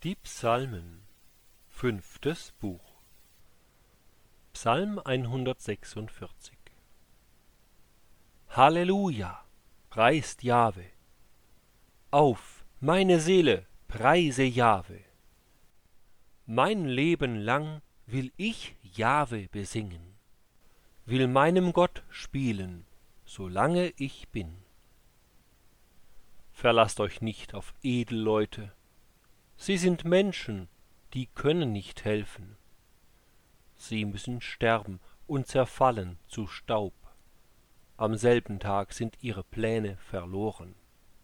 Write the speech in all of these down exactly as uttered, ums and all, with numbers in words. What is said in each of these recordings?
Die Psalmen. Fünftes Buch. Psalm hundertsechsundvierzig. Halleluja! Preist Jahwe! Auf, meine Seele, preise Jahwe! Mein Leben lang will ich Jahwe besingen, will meinem Gott spielen, solange ich bin. Verlasst euch nicht auf Edelleute, sie sind Menschen, die können nicht helfen. Sie müssen sterben und zerfallen zu Staub. Am selben Tag sind ihre Pläne verloren.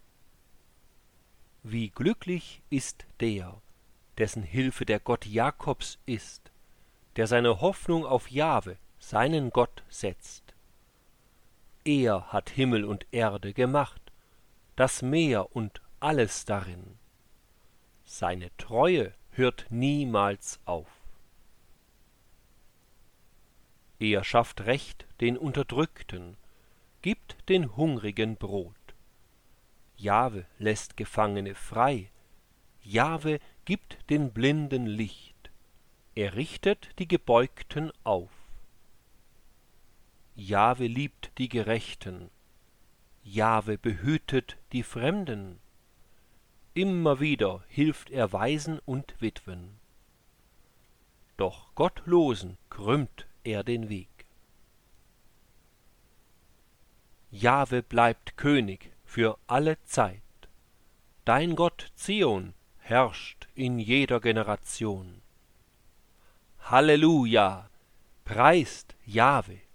Wie glücklich ist der, dessen Hilfe der Gott Jakobs ist, der seine Hoffnung auf Jahwe, seinen Gott, setzt. Er hat Himmel und Erde gemacht, das Meer und alles darin. Seine Treue hört niemals auf. Er schafft Recht den Unterdrückten, gibt den Hungrigen Brot. Jahwe lässt Gefangene frei, Jahwe gibt den Blinden Licht, er richtet die Gebeugten auf. Jahwe liebt die Gerechten, Jahwe behütet die Fremden. Immer wieder hilft er Waisen und Witwen. Doch Gottlosen krümmt er den Weg. Jahwe bleibt König für alle Zeit. Dein Gott Zion herrscht in jeder Generation. Halleluja! Preist Jahwe!